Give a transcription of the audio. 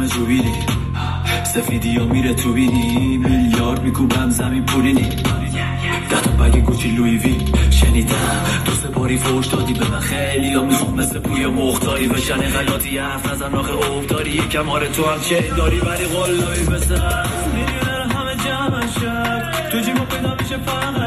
همه جو بیری سفیدی ها میره تو بینی میلیارد میکوبم زمین پولینی 10 تا بگ گوچی لوی وی شنیدم 2 باری فوش دادی به من خیلی ها میخوام مثل بوی مختاری بشن غلاطی حرف نزن آخه اوف داری یکم آره تو هم چه داری ولی قلایی بسر میدونن همه جمع شد تو جیبا پیدا میشه فقط